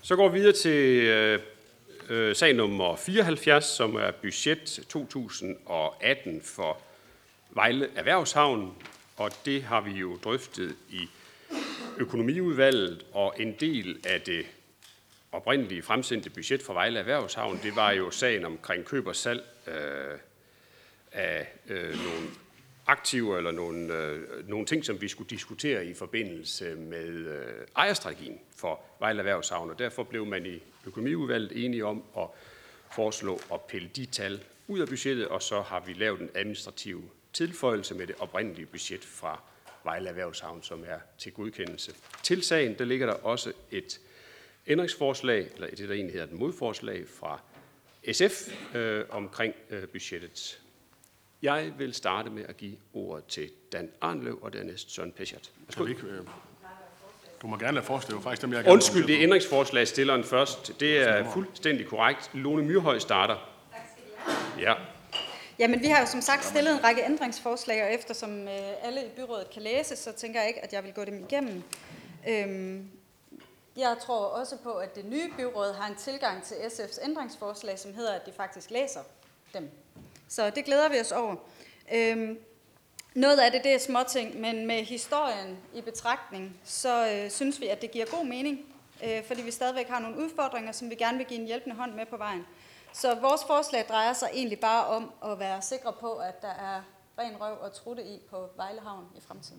Så går vi videre til sag nummer 74, som er budget 2018 for Vejle Erhvervshavn, og det har vi jo drøftet i økonomiudvalget, og en del af det oprindelige fremsendte budget for Vejle Erhvervshavn, det var jo sagen omkring køb og salg af nogle aktiver eller nogle ting, som vi skulle diskutere i forbindelse med ejerstrategien for Vejle Erhvervshavn, og derfor blev man i økonomiudvalget enige om at foreslå at pille de tal ud af budgettet, og så har vi lavet en administrativ tilføjelse med det oprindelige budget fra Vejle Erhvervshavn, som er til godkendelse. Til sagen, der ligger der også et ændringsforslag, eller det, der egentlig hedder et modforslag fra SF omkring budgettet. Jeg vil starte med at give ordet til Dan Arnløv og dernæst Søren Peschert. Du må gerne lade forestille, faktisk dem, jeg gerne undskyld, det er ændringsforslagsstilleren først. Det er fuldstændig korrekt. Lone Myrhøj starter. Tak skal I have. Ja. Jamen, vi har jo som sagt stillet en række ændringsforslag, og eftersom alle i byrådet kan læse, så tænker jeg ikke, at jeg vil gå dem igennem. Jeg tror også på, at det nye byråd har en tilgang til SF's ændringsforslag, som hedder, at de faktisk læser dem. Så det glæder vi os over. Noget af det er småting, men med historien i betragtning, så synes vi, at det giver god mening, fordi vi stadigvæk har nogle udfordringer, som vi gerne vil give en hjælpende hånd med på vejen. Så vores forslag drejer sig egentlig bare om at være sikre på, at der er ren røv og trutte i på Vejle Havn i fremtiden.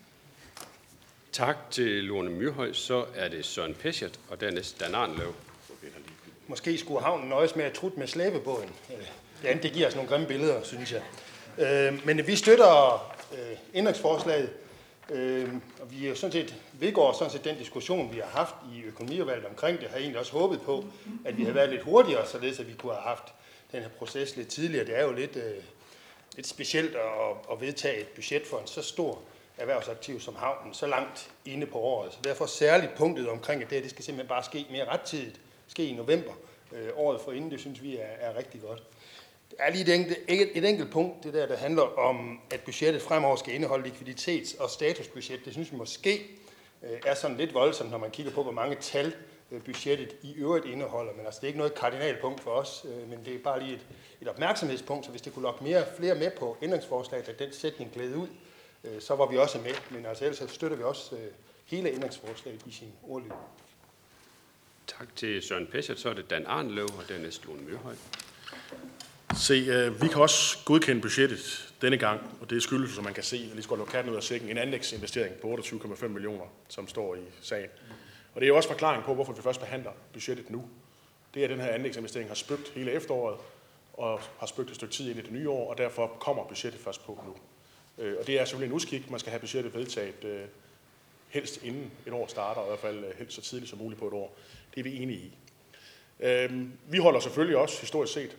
Tak til Lone Myrhøj. Så er det Søren Peschert og dernæst Dan Arnløv. Måske skulle havnen nøjes med at trutte med slæbebåden. Ja, det giver os nogle grimme billeder, synes jeg. Men vi støtter ændringsforslaget, og vi vedgår sådan set den diskussion, vi har haft i økonomiudvalget omkring det, har egentlig også håbet på, at vi havde været lidt hurtigere, således at vi kunne have haft den her proces lidt tidligere. Det er jo lidt specielt at vedtage et budget for en så stor erhvervsaktiv som havnen, så langt inde på året. Så derfor særligt punktet omkring, at det skal simpelthen bare ske mere rettidigt, ske i november året forinden, det synes vi er rigtig godt. Der er lige et enkelt punkt, det der handler om, at budgettet fremover skal indeholde likviditets- og statusbudget. Det synes vi måske er sådan lidt voldsomt, når man kigger på, hvor mange tal budgettet i øvrigt indeholder. Men altså, det er ikke noget kardinalpunkt for os, men det er bare lige et opmærksomhedspunkt, så hvis det kunne lokke flere med på ændringsforslaget, at den sætning glæde ud, så var vi også med. Men altså, ellers støtter vi også hele ændringsforslaget i sin ordlyd. Tak til Søren Peschert. Så er det Dan Arnløv og dernæst Lone Myrhøj. Se, vi kan også godkende budgettet denne gang, og det skyldes, som man kan se, at lige skal lukke katten ud af sækken, en anlægsinvestering på 28,5 millioner, som står i sagen. Og det er jo også forklaring på, hvorfor vi først behandler budgettet nu. Det er, at den her anlægsinvestering har spøgt hele efteråret, og har spøgt et stykke tid ind i det nye år, og derfor kommer budgettet først på nu. Og det er selvfølgelig en uskik, man skal have budgettet vedtaget helst inden et år starter, og i hvert fald helst så tidligt som muligt på et år. Det er vi enige i. Vi holder selvfølgelig også historisk set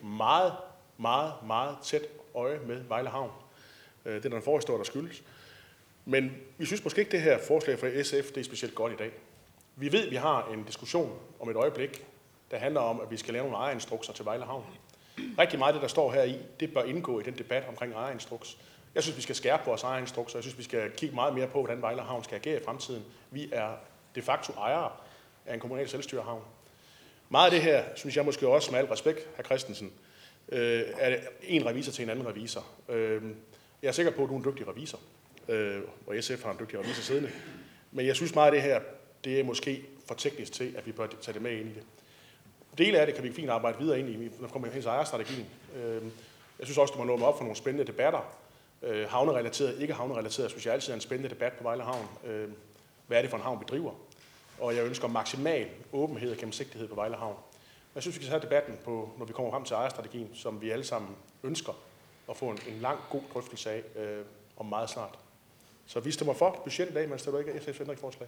meget tæt øje med Vejle Havn. Det er der en forhistorie, der skyldes. Men vi synes måske ikke, det her forslag fra SF det er specielt godt i dag. Vi ved, at vi har en diskussion om et øjeblik, der handler om, at vi skal lave nogle ejerinstrukser til Vejle Havn. Rigtig meget af det, der står her i, det bør indgå i den debat omkring ejerinstruks. Jeg synes, vi skal skærpe vores ejerinstrukser. Jeg synes, vi skal kigge meget mere på, hvordan Vejle Havn skal agere i fremtiden. Vi er de facto ejere af en kommunal selvstyrehavn. Meget af det her, synes jeg måske også med al respekt, hr. Christensen, er en revisor til en anden revisor. Jeg er sikker på, at du er en dygtig revisor, og SF har en dygtig revisor siddende. Men jeg synes meget af det her, det er måske for teknisk til, at vi bør tage det med ind i det. Dele af det kan vi fint arbejde videre ind i, når vi kommer hen til ejerstrategien. Jeg synes også, du må nå mig op for nogle spændende debatter. Havnerelateret, ikke havnerelateret, synes jeg altid er en spændende debat på Vejle Havn. Hvad er det for en havn, vi driver? Og jeg ønsker maksimal åbenhed og gennemsigtighed på Vejle Havn. Jeg synes, vi skal have debatten på, når vi kommer frem til ejerstrategien, som vi alle sammen ønsker at få en lang, god drøftelse af om meget snart. Så vi stemmer for budgettet i dag, men stemmer ikke af SF's ændringsforslag.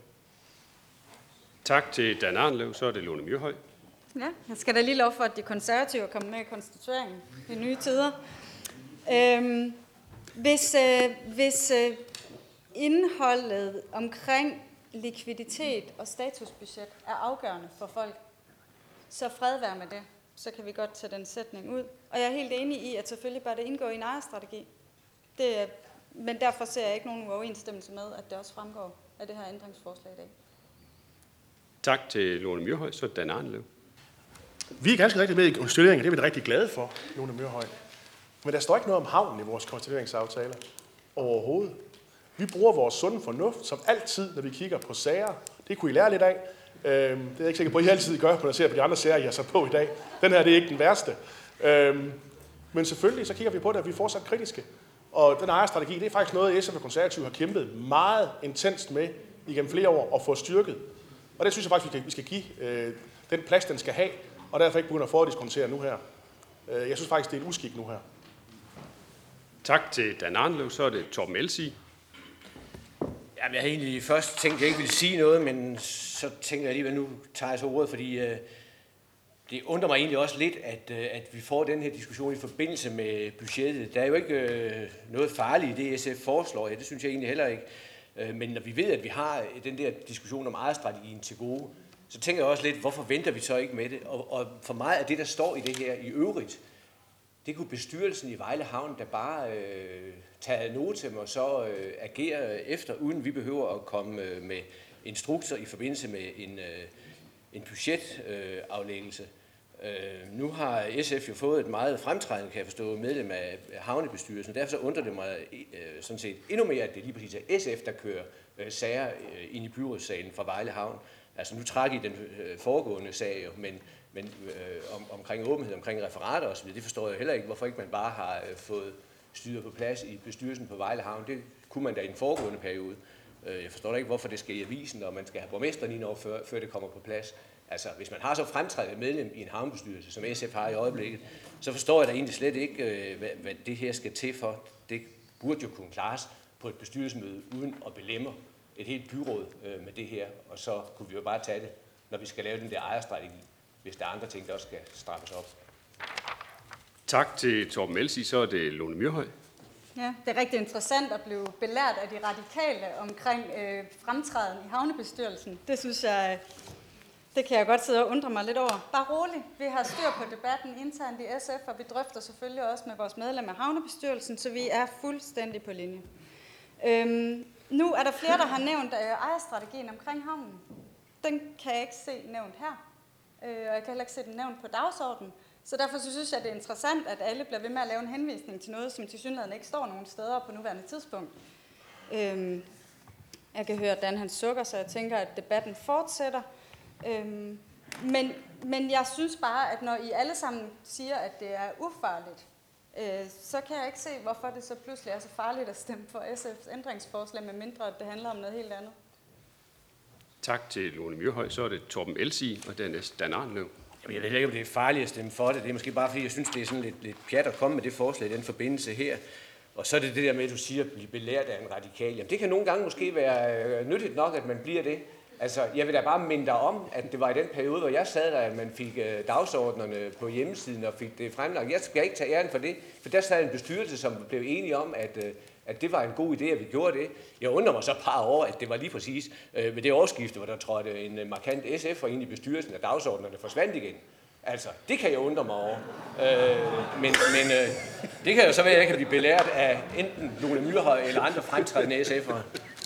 Tak til Dan Arnløv. Så er det Lone Myrhøj. Ja, jeg skal da lige lov for, at de konservative er kommet med i konstitueringen i nye tider. Hvis indholdet omkring likviditet og statusbudget er afgørende for folk, så fred være med det. Så kan vi godt tage den sætning ud. Og jeg er helt enig i, at selvfølgelig bør det indgå i en ejerstrategi. Men derfor ser jeg ikke nogen uoverensstemmelse med, at det også fremgår af det her ændringsforslag i dag. Tak til Lone Myrhøj, så Dan Arnlev. Vi er ganske rigtig med i konstitueringen, det er vi da rigtig glade for, Lone Myrhøj. Men der står ikke noget om havnen i vores konstitueringsaftaler overhovedet. Vi bruger vores sunde fornuft, som altid, når vi kigger på sager. Det kunne I lære lidt af. Det er jeg ikke sikker på, at I altid gør, når jeg ser på de andre sager, I har sat på i dag. Den her, det er ikke den værste. Men selvfølgelig, så kigger vi på det, at vi er fortsat kritiske. Og den ejerstrategi, det er faktisk noget, SF og Konservative har kæmpet meget intenst med igennem flere år og få styrket. Og det synes jeg faktisk, vi skal give den plads, den skal have, og derfor ikke begynde at fordiskontere nu her. Jeg synes faktisk, det er en uskik nu her. Tak til Dan Arnlev, så er det Torben Elsig. Jamen, jeg havde egentlig først tænkt, at jeg ikke ville sige noget, men så tænker jeg alligevel, nu tager jeg så ordet, fordi det undrer mig egentlig også lidt, at vi får den her diskussion i forbindelse med budgettet. Der er jo ikke noget farligt i det, SF foreslår. Ja, det synes jeg egentlig heller ikke. Men når vi ved, at vi har den der diskussion om ejerstrategien til gode, så tænker jeg også lidt, hvorfor venter vi så ikke med det? Og for mig er det, der står i det her i øvrigt, det kunne bestyrelsen i Vejle Havn da bare tage ad notam og så agere efter, uden vi behøver at komme med instrukser i forbindelse med en budgetaflæggelse. Nu har SF jo fået et meget fremtrædende, kan jeg forstå, medlem af havnebestyrelsen. Derfor så undrer det mig sådan set endnu mere, at det lige præcis er SF, der kører sager ind i byrådssalen fra Vejle Havn. Altså nu træk I den foregående sag, men omkring åbenhed, omkring referater osv., det forstår jeg heller ikke, hvorfor ikke man bare har fået styret på plads i bestyrelsen på Vejle Havn. Det kunne man da i den foregående periode. Jeg forstår da ikke, hvorfor det skal i avisen, og man skal have borgmesteren ind over, før det kommer på plads. Altså, hvis man har så fremtrædende medlem i en havnebestyrelse, som SF har i øjeblikket, så forstår jeg da egentlig slet ikke, hvad det her skal til for. Det burde jo kunne klares på et bestyrelsesmøde, uden at belemre et helt byråd med det her. Og så kunne vi jo bare tage det, når vi skal lave den der ejerstrategi, hvis der er andre ting, der også skal straffes op. Tak til Torben Elsig, så er det Lone Myrhøj. Ja, det er rigtig interessant at blive belært af de radikale omkring fremtræden i havnebestyrelsen. Det synes jeg, det kan jeg godt sidde og undre mig lidt over. Bare roligt, vi har styr på debatten internt i SF, og vi drøfter selvfølgelig også med vores medlem af havnebestyrelsen, så vi er fuldstændig på linje. Nu er der flere, der har nævnt ejerstrategien omkring havnen. Den kan jeg ikke se nævnt her, og jeg kan heller ikke se den nævnt på dagsordenen. Så derfor synes jeg, det er interessant, at alle bliver ved med at lave en henvisning til noget, som tilsyneladende ikke står nogen steder på nuværende tidspunkt. Jeg kan høre, at Dan han sukker, så jeg tænker, at debatten fortsætter. Men jeg synes bare, at når I alle sammen siger, at det er ufarligt, så kan jeg ikke se, hvorfor det så pludselig er så farligt at stemme for SF's ændringsforslag, med mindre at det handler om noget helt andet. Tak til Lone Myrhøj, så er det Torben Elsig, og dernæst Dan Arnlev. Jamen, jeg ved ikke, om det er farligt at stemme for det. Det er måske bare, fordi jeg synes, det er sådan lidt pjat at komme med det forslag i den forbindelse her. Og så er det det der med, at du siger, at blive belært af en radikal. Jamen, det kan nogle gange måske være nyttigt nok, at man bliver det. Altså, jeg vil da bare minde dig om, at det var i den periode, hvor jeg sad der, at man fik dagsordnerne på hjemmesiden og fik det fremlagt. Jeg skal ikke tage æren for det, for der sad en bestyrelse, som blev enige om, at det var en god idé, at vi gjorde det. Jeg undrer mig så et par år, at det var lige præcis ved det årsskifte, hvor der trådte en markant SF ind i bestyrelsen, og dagsordnerne forsvandt igen. Altså, det kan jeg undre mig over. Men det kan jo så være, at jeg kan blive belært af enten Lone Myrhøj eller andre fremtrædende SF'ere.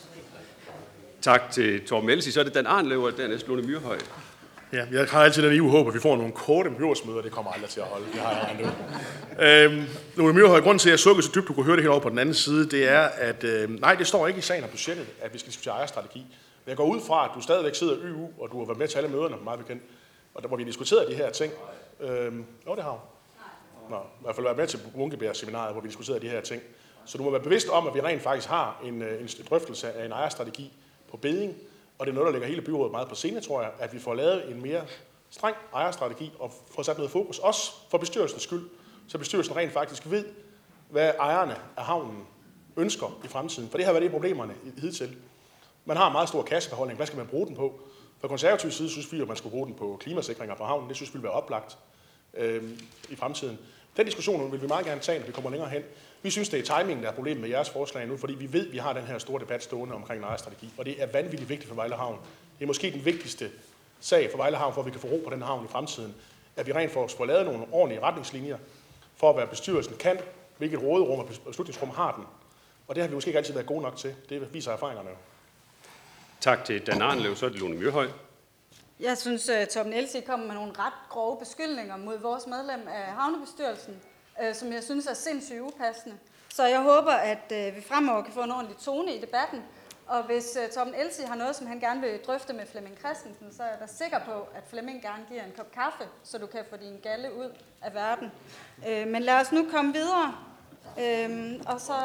Tak til Torben Elsig, så er det Dan Arnlev, og dernæst Lone Myrhøj. Ja, jeg har altid den EU håb, at vi får nogle korte byrådsmøder, det kommer aldrig til at holde. Det har jeg regnet. Lone Myrhøj, grunden til, at jeg sukker så dybt, du kunne høre det herovre på den anden side, det er, at nej, det står ikke i sagen om budgettet, at vi skal diskutere ejerstrategi. Men jeg går ud fra, at du stadigvæk sidder i EU, og du har været med til alle møderne, meget bekendt, og der, hvor vi diskuterede de her ting. Jo, det har hun. Nå, i hvert fald været med til Munkebjerg-seminaret, hvor vi diskuterede de her ting. Så du må være bevidst om, at vi rent faktisk har en drøftelse af en ejerstrategi på beding, og det er noget, der ligger hele byrådet meget på scene, tror jeg, at vi får lavet en mere streng ejerstrategi og får sat noget fokus, også for bestyrelsens skyld, så bestyrelsen rent faktisk ved, hvad ejerne af havnen ønsker i fremtiden. For det har været de problemerne hidtil. Man har en meget stor kassebeholdning. Hvad skal man bruge den på? Fra konservativ side synes vi, at man skulle bruge den på klimasikringer på havnen. Det synes vi vil være oplagt i fremtiden. Den diskussion vil vi meget gerne tage, når vi kommer længere hen. Vi synes, det er timingen, der er problemet med jeres forslag nu, fordi vi ved, at vi har den her store debat stående omkring en ejerstrategi, og det er vanvittigt vigtigt for Vejle Havn. Det er måske den vigtigste sag for Vejle Havn, for at vi kan få ro på den havn i fremtiden, at vi rent får lavet nogle ordentlige retningslinjer for, hvad bestyrelsen kan, hvilket råderum og beslutningsrum har den. Og det har vi måske ikke altid været gode nok til. Det viser erfaringerne jo. Tak til Dan Arnlev, så er det Lone Myrhøj. Jeg synes, Torben Elsie kom med nogle ret grove beskyldninger mod vores medlem af havnebestyrelsen, som jeg synes er sindssygt upassende. Så jeg håber, at vi fremover kan få en ordentlig tone i debatten. Og hvis Torben Elsie har noget, som han gerne vil drøfte med Flemming Christensen, så er jeg da sikker på, at Flemming gerne giver en kop kaffe, så du kan få din galle ud af verden. Men lad os nu komme videre. Og så...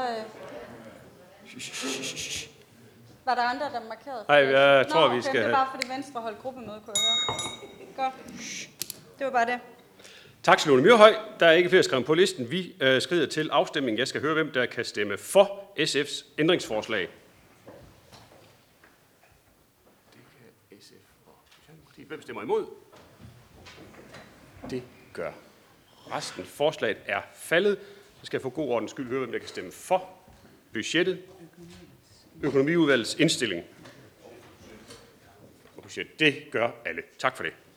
Var der andre, der markerede? Nej, jeg tror, vi skal... det var fordi Venstre holdt gruppemøde, kunne jeg høre. Godt. Det var bare det. Tak til Lone Myrhøj. Der er ikke flere skrevet på listen. Vi skrider til afstemning. Jeg skal høre, hvem der kan stemme for SF's ændringsforslag. Det kan SF og Socialdemokratiet. Hvem stemmer imod? Det gør resten. Forslaget er faldet. Så skal jeg for god ordens skyld høre, hvem der kan stemme for budgettet. Økonomiudvalgets indstilling. Det gør alle. Tak for det.